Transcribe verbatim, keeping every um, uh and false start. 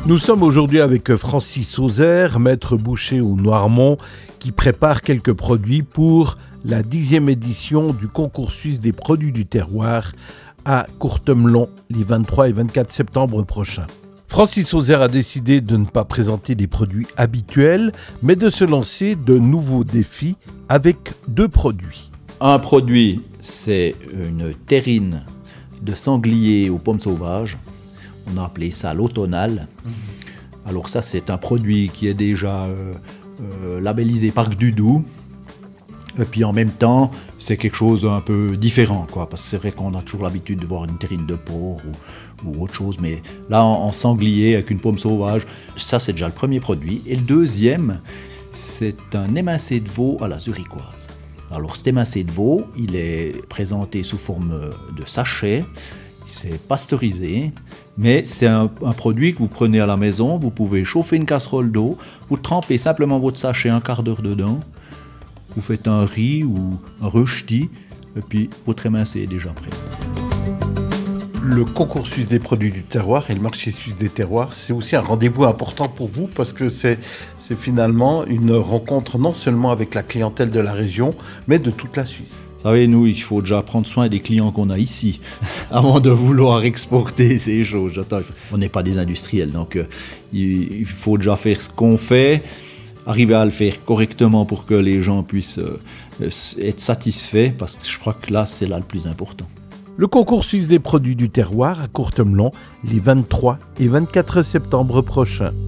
Nous sommes aujourd'hui avec Francis Auxerre, maître boucher au Noirmont, qui prépare quelques produits pour la dixième édition du concours suisse des produits du terroir à Courtemelon les vingt-trois et vingt-quatre septembre prochains. Francis Auxerre a décidé de ne pas présenter des produits habituels, mais de se lancer de nouveaux défis avec deux produits. Un produit, c'est une terrine de sanglier aux pommes sauvages. On a appelé ça l'automnal. Alors ça, c'est un produit qui est déjà euh, euh, labellisé Parc du Doubs. Et puis en même temps, c'est quelque chose un peu différent, quoi, parce que c'est vrai qu'on a toujours l'habitude de voir une terrine de porc ou, ou autre chose, mais là, en, en sanglier avec une pomme sauvage, ça, c'est déjà le premier produit. Et le deuxième, c'est un émincé de veau à la zurichoise. Alors cet émincé de veau, il est présenté sous forme de sachet, c'est pasteurisé, mais c'est un, un produit que vous prenez à la maison, vous pouvez chauffer une casserole d'eau, vous trempez simplement votre sachet un quart d'heure dedans, vous faites un riz ou un rösti, et puis votre émincé est déjà prêt. Le concours suisse des produits du terroir et le marché suisse des terroirs, c'est aussi un rendez-vous important pour vous parce que c'est, c'est finalement une rencontre non seulement avec la clientèle de la région, mais de toute la Suisse. Vous savez, nous, il faut déjà prendre soin des clients qu'on a ici avant de vouloir exporter ces choses. On n'est pas des industriels, donc euh, il faut déjà faire ce qu'on fait, arriver à le faire correctement pour que les gens puissent euh, être satisfaits, parce que je crois que là, c'est là le plus important. Le concours suisse des produits du terroir à Courtemelon les vingt-trois et vingt-quatre septembre prochains.